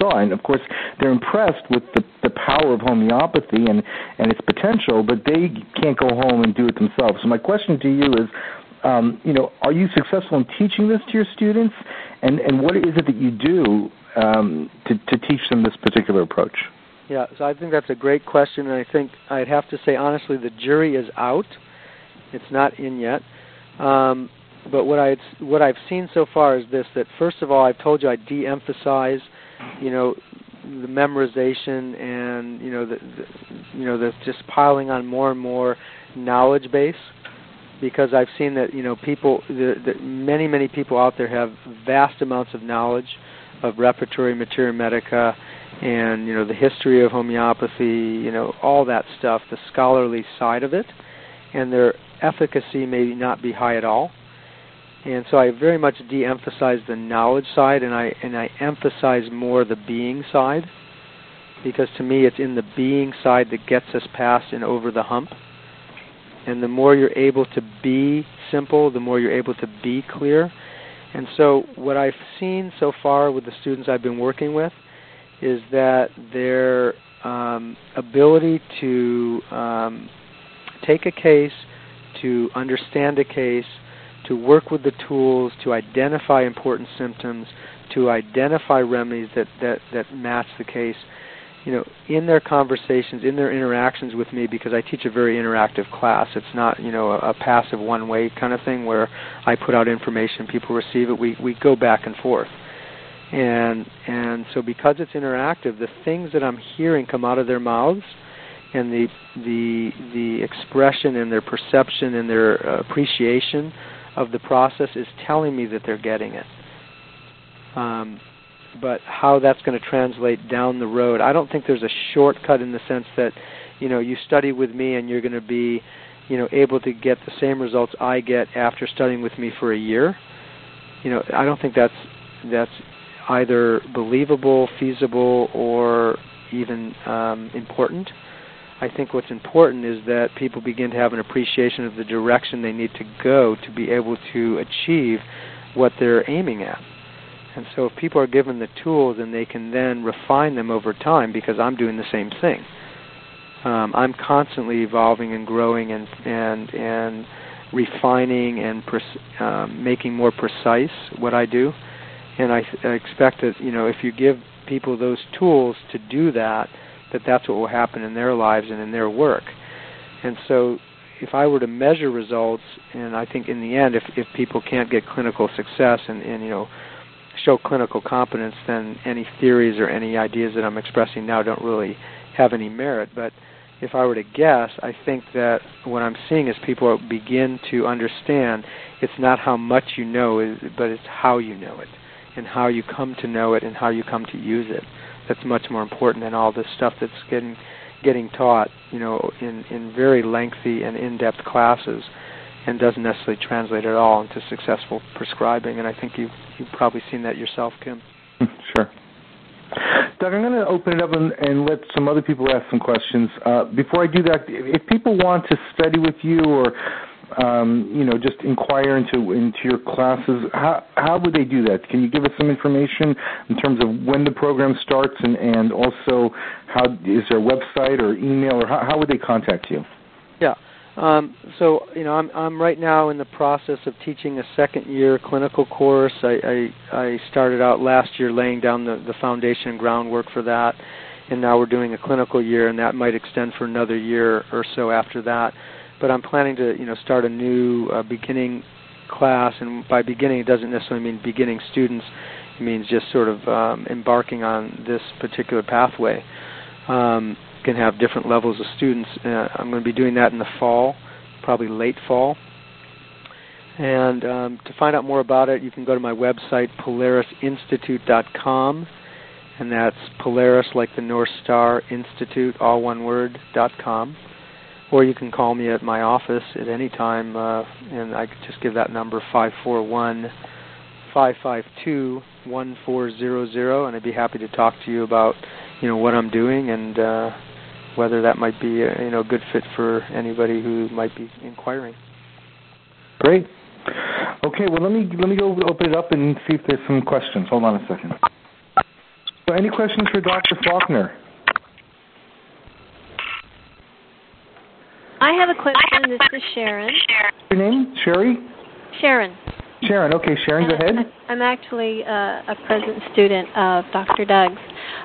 saw. And, of course, they're impressed with the power of homeopathy and its potential, but they can't go home and do it themselves. So my question to you is, are you successful in teaching this to your students, and what is it that you do to teach them this particular approach? Yeah, so I think that's a great question, and I think I'd have to say, honestly, the jury is out. It's not in yet. But what I've seen so far is this, that first of all, I've told you I de-emphasize, the memorization and, the just piling on more and more knowledge base, because I've seen that, many people out there have vast amounts of knowledge of repertory materia medica and, the history of homeopathy, all that stuff, the scholarly side of it, and their efficacy may not be high at all. And so I very much de-emphasize the knowledge side, and I emphasize more the being side, because to me it's in the being side that gets us past and over the hump. And the more you're able to be simple, the more you're able to be clear. And so what I've seen so far with the students I've been working with is that their ability to take a case, to understand a case, to work with the tools, to identify important symptoms, to identify remedies that match the case, in their conversations, in their interactions with me, because I teach a very interactive class. It's not, a passive one-way kind of thing where I put out information, people receive it, we go back and forth. And so because it's interactive, the things that I'm hearing come out of their mouths, and the expression and their perception and their appreciation of the process is telling me that they're getting it. But how that's going to translate down the road, I don't think there's a shortcut in the sense that, you study with me and you're going to be, able to get the same results I get after studying with me for a year. I don't think that's either believable, feasible, or even important. I think what's important is that people begin to have an appreciation of the direction they need to go to be able to achieve what they're aiming at. And so if people are given the tools, and they can then refine them over time, because I'm doing the same thing. I'm constantly evolving and growing and refining and making more precise what I do. And I expect that, if you give people those tools to do that, that's what will happen in their lives and in their work. And so if I were to measure results, and I think in the end, if people can't get clinical success and show clinical competence, then any theories or any ideas that I'm expressing now don't really have any merit. But if I were to guess, I think that what I'm seeing is people begin to understand it's not how much you know, but it's how you know it, and how you come to know it, and how you come to use it. That's much more important than all this stuff that's getting taught, in very lengthy and in-depth classes, and doesn't necessarily translate at all into successful prescribing. And I think you've probably seen that yourself, Kim. Sure. Doug, I'm going to open it up and let some other people ask some questions. Before I do that, if people want to study with you or just inquire into your classes, how would they do that? Can you give us some information in terms of when the program starts, and also is there a website or email, or how would they contact you? Yeah. So I'm right now in the process of teaching a second-year clinical course. I started out last year laying down the foundation and groundwork for that, and now we're doing a clinical year, and that might extend for another year or so after that. But I'm planning to start a new beginning class, and by beginning it doesn't necessarily mean beginning students. It means just sort of embarking on this particular pathway. Can have different levels of students. I'm going to be doing that in the fall, probably late fall. And to find out more about it, you can go to my website, polarisinstitute.com, and that's Polaris, like the North Star, Institute, all one word, .com. Or you can call me at my office at any time, and I could just give that number, 541-552-1400, and I'd be happy to talk to you about, what I'm doing and whether that might be a good fit for anybody who might be inquiring. Great. Okay, well let me go open it up and see if there's some questions. Hold on a second. So any questions for Dr. Faulkner? I have a question. This is Sharon. Your name? Sherry? Sharon. Sharon. Okay, Sharon, go ahead. I'm actually a present student of Dr. Doug's.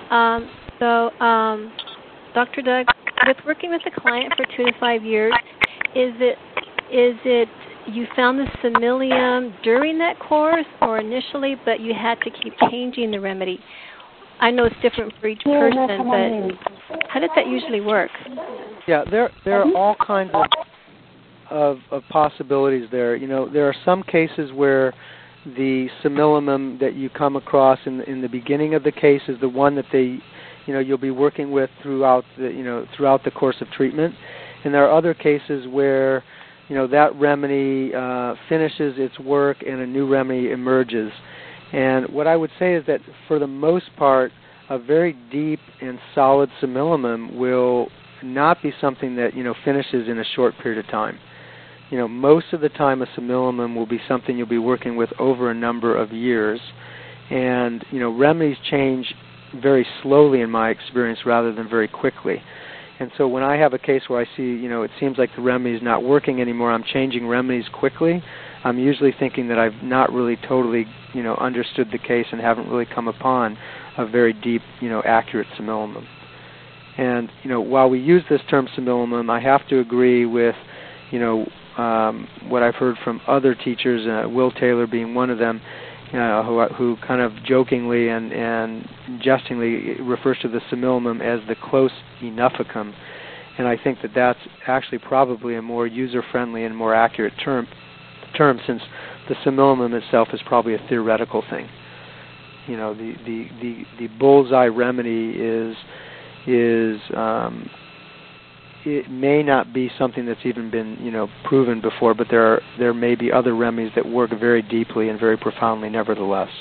Dr. Doug, with working with a client for 2 to 5 years, is it you found the samilium during that course or initially, but you had to keep changing the remedy? I know it's different for each person, but how does that usually work? Yeah, there are all kinds of possibilities there. You know, there are some cases where the samilium that you come across in the beginning of the case is the one that you'll be working with throughout the course of treatment, and there are other cases where that remedy finishes its work and a new remedy emerges. And what I would say is that for the most part, a very deep and solid samilium will not be something that finishes in a short period of time. Most of the time, a samilium will be something you'll be working with over a number of years, and remedies change very slowly in my experience rather than very quickly. And so when I have a case where I see, it seems like the remedy is not working anymore, I'm changing remedies quickly, I'm usually thinking that I've not really totally, understood the case and haven't really come upon a very deep, accurate samilium. And, while we use this term samilium, I have to agree with, what I've heard from other teachers, Will Taylor being one of them, who kind of jokingly and jestingly refers to the samilium as the close enoughificum. And I think that that's actually probably a more user-friendly and more accurate term since the samilium itself is probably a theoretical thing. The bullseye remedy is it may not be something that's even been proven before, but there may be other remedies that work very deeply and very profoundly nevertheless.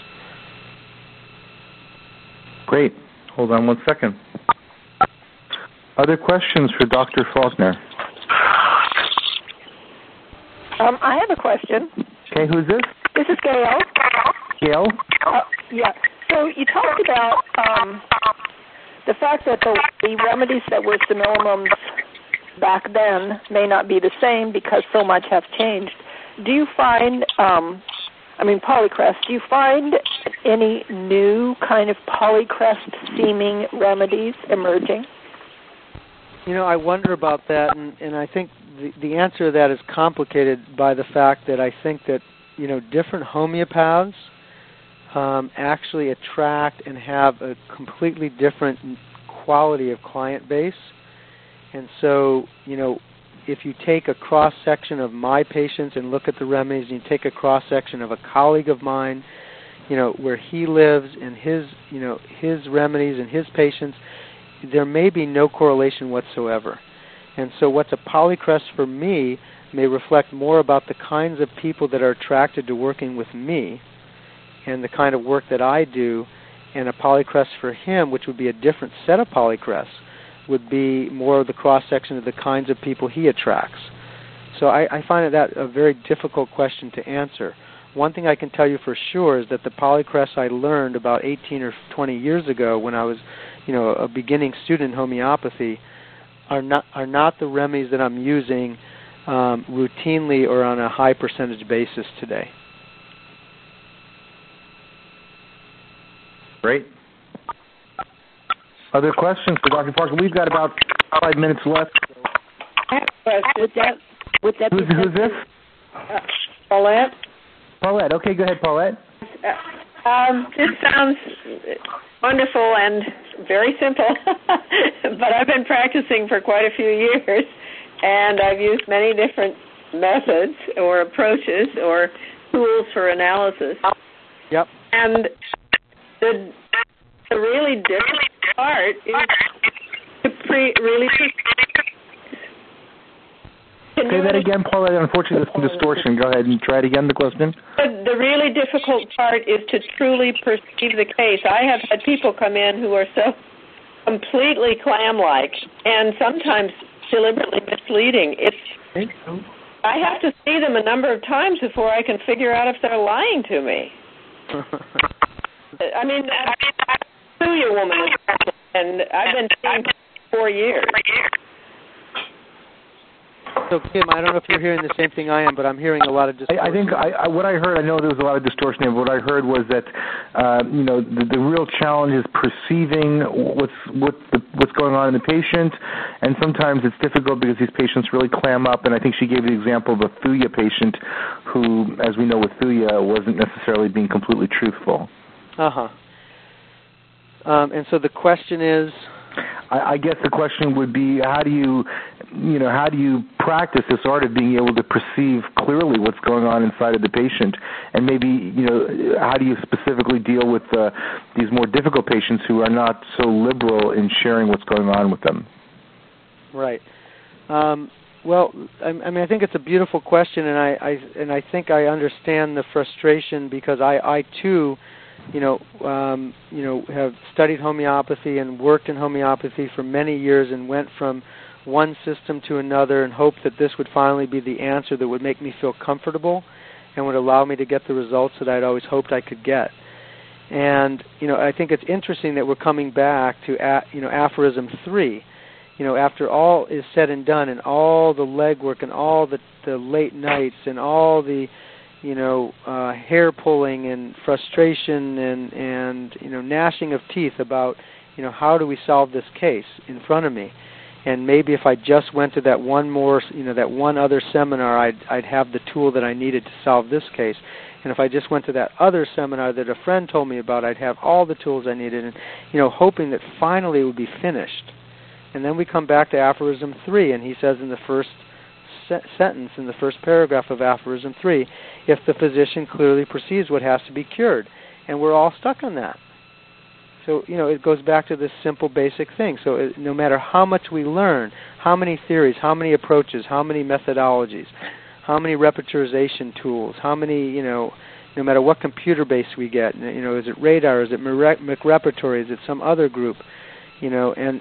Great. Hold on one second. Other questions for Dr. Faulkner? I have a question. Okay, who's this? This is Gail. Gail? Yeah. So you talked about the fact that the remedies that were samiliums back then may not be the same because so much have changed. Do you find, polycrest, do you find any new kind of polycrest-seeming remedies emerging? I wonder about that, and I think the answer to that is complicated by the fact that I think that, different homeopaths actually attract and have a completely different quality of client base. And so, if you take a cross-section of my patients and look at the remedies, and you take a cross-section of a colleague of mine, where he lives and his remedies and his patients, there may be no correlation whatsoever. And so what's a polycrest for me may reflect more about the kinds of people that are attracted to working with me and the kind of work that I do, and a polycrest for him, which would be a different set of polycrests, would be more of the cross-section of the kinds of people he attracts. So I find that a very difficult question to answer. One thing I can tell you for sure is that the polycrests I learned about 18 or 20 years ago when I was, a beginning student in homeopathy are not the remedies that I'm using routinely or on a high percentage basis today. Great. Other questions for Dr. Parker? We've got about 5 minutes left. I have a question. Would that be Who's this? Paulette? Paulette. Okay, go ahead, Paulette. This sounds wonderful and very simple, but I've been practicing for quite a few years, and I've used many different methods or approaches or tools for analysis. Yep. And the really difficult part is to Say that again, Paulette. Unfortunately, there's some distortion. Go ahead and try it again, the question. The really difficult part is to truly perceive the case. I have had people come in who are so completely clam-like and sometimes deliberately misleading. I have to see them a number of times before I can figure out if they're lying to me. I mean, Thuya woman, and I've been seeing for 4 years. So, Kim, I don't know if you're hearing the same thing I am, but I'm hearing a lot of distortion. I think what I heard, I know there was a lot of distortion there, but what I heard was that, the real challenge is perceiving what's going on in the patient, and sometimes it's difficult because these patients really clam up, and I think she gave the example of a Thuya patient who, as we know with Thuya, wasn't necessarily being completely truthful. Uh-huh. And so the question is? I guess the question would be, how do you practice this art of being able to perceive clearly what's going on inside of the patient, and maybe how do you specifically deal with these more difficult patients who are not so liberal in sharing what's going on with them? Right. Well, I think it's a beautiful question, and I think I understand the frustration because I too. Have studied homeopathy and worked in homeopathy for many years and went from one system to another and hoped that this would finally be the answer that would make me feel comfortable and would allow me to get the results that I'd always hoped I could get. And, I think it's interesting that we're coming back to, aphorism 3. After all is said and done and all the legwork and all the late nights and all the hair pulling and frustration and gnashing of teeth about, how do we solve this case in front of me? And maybe if I just went to that one more, that one other seminar, I'd have the tool that I needed to solve this case. And if I just went to that other seminar that a friend told me about, I'd have all the tools I needed, and, hoping that finally it would be finished. And then we come back to aphorism 3, and he says in the first sentence in the first paragraph of aphorism 3, if the physician clearly perceives what has to be cured. And we're all stuck on that. So, it goes back to this simple basic thing. So no matter how much we learn, how many theories, how many approaches, how many methodologies, how many repetirization tools, how many, no matter what computer base we get, is it Radar, is it McRepertory, is it some other group, and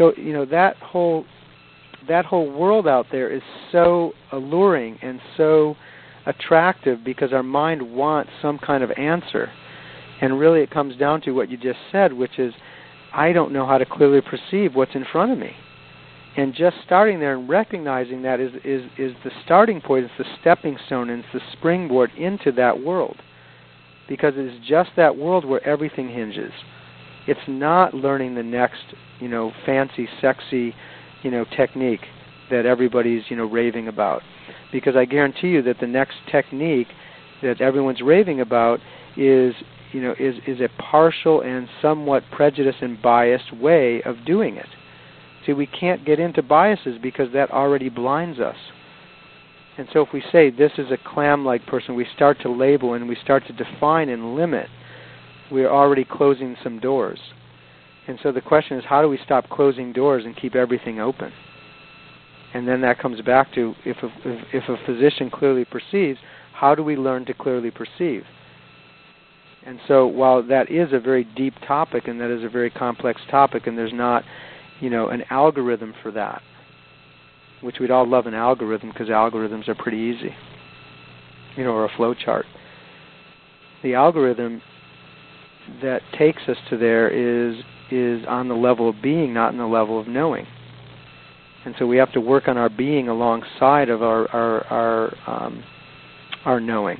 that whole world out there is so alluring and so attractive because our mind wants some kind of answer. And really it comes down to what you just said, which is I don't know how to clearly perceive what's in front of me. And just starting there and recognizing that is the starting point, it's the stepping stone, and it's the springboard into that world. Because it's just that world where everything hinges. It's not learning the next, fancy, sexy, technique that everybody's, raving about. Because I guarantee you that the next technique that everyone's raving about is a partial and somewhat prejudiced and biased way of doing it. See, we can't get into biases because that already blinds us. And so if we say this is a clam-like person, we start to label and we start to define and limit, we're already closing some doors. And so the question is, how do we stop closing doors and keep everything open? And then that comes back to, if a physician clearly perceives, how do we learn to clearly perceive? And so while that is a very deep topic and that is a very complex topic, and there's not, an algorithm for that, which we'd all love an algorithm because algorithms are pretty easy, or a flow chart. The algorithm that takes us to there is on the level of being, not on the level of knowing. And so we have to work on our being alongside of our knowing.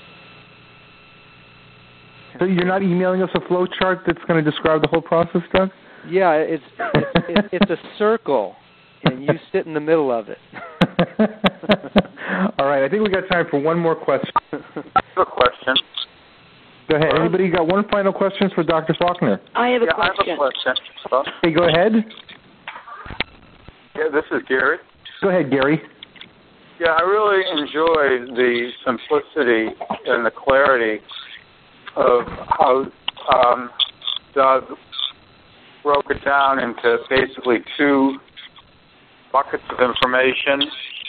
So you're not emailing us a flow chart that's going to describe the whole process, Doug? Yeah, it's a circle, and you sit in the middle of it. All right, I think we got time for one more question. I have a question. Go ahead. Anybody got one final question for Dr. Faulkner? I have a question. I have a question. Hello? Hey, go ahead. Yeah, this is Gary. Go ahead, Gary. Yeah, I really enjoy the simplicity and the clarity of how Doug broke it down into basically two buckets of information.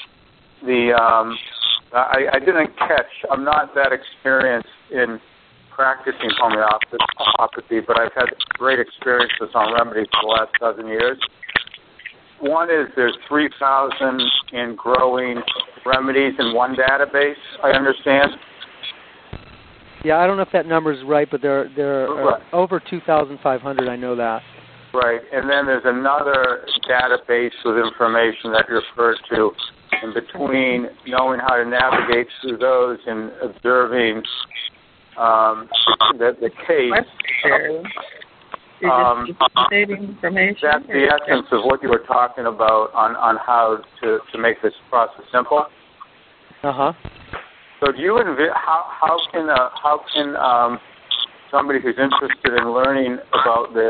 I didn't catch. I'm not that experienced in practicing homeopathy, but I've had great experiences on remedies for the last dozen years. One is there's 3,000 and growing remedies in one database, I understand. Yeah, I don't know if that number is right, but there are Right. over 2,500. I know that. Right, and then there's another database with information that you refer to in between knowing how to navigate through those and observing the case. Saving information. That's the essence of what you were talking about on how to make this process simple. Uh-huh. So do you how can somebody who's interested in learning about this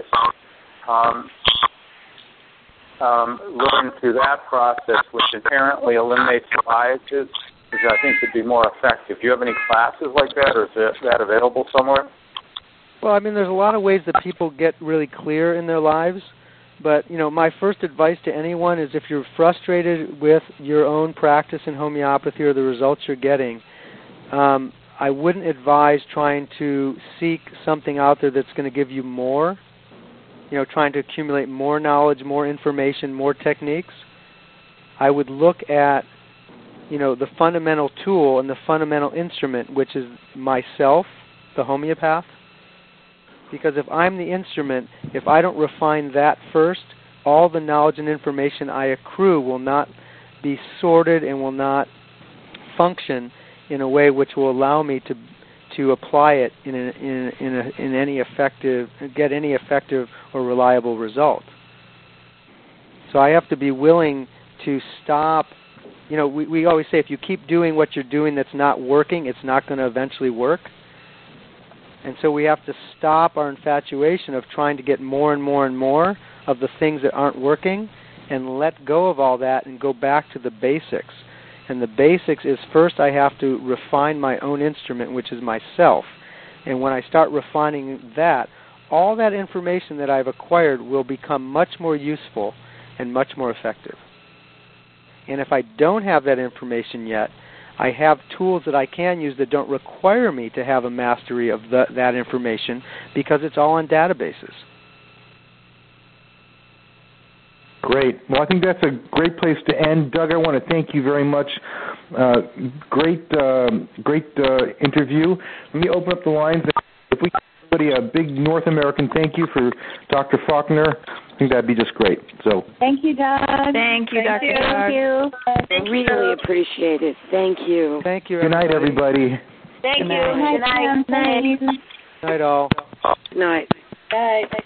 learn through that process, which inherently eliminates the biases, which I think could be more effective? Do you have any classes like that, or is that available somewhere? Well, I mean, there's a lot of ways that people get really clear in their lives, but, my first advice to anyone is if you're frustrated with your own practice in homeopathy or the results you're getting, I wouldn't advise trying to seek something out there that's going to give you more, trying to accumulate more knowledge, more information, more techniques. I would look at, the fundamental tool and the fundamental instrument, which is myself, the homeopath. Because if I'm the instrument, if I don't refine that first, all the knowledge and information I accrue will not be sorted and will not function in a way which will allow me to apply it in any effective, get any effective or reliable result. So I have to be willing to stop. We always say if you keep doing what you're doing that's not working, it's not going to eventually work. And so we have to stop our infatuation of trying to get more and more and more of the things that aren't working and let go of all that and go back to the basics. And the basics is first I have to refine my own instrument, which is myself. And when I start refining that, all that information that I've acquired will become much more useful and much more effective. And if I don't have that information yet, I have tools that I can use that don't require me to have a mastery of that information because it's all in databases. Great. Well, I think that's a great place to end. Doug, I want to thank you very much. Great interview. Let me open up the lines. If we give everybody a big North American thank you for Dr. Faulkner, I think that'd be just great. So thank you, Doug. Thank you, Dr. Doug. Thank you. Really appreciate it. Thank you. Thank you, good night, everybody. Thank you. Good night. Good night. Good night, all. Good night. Bye.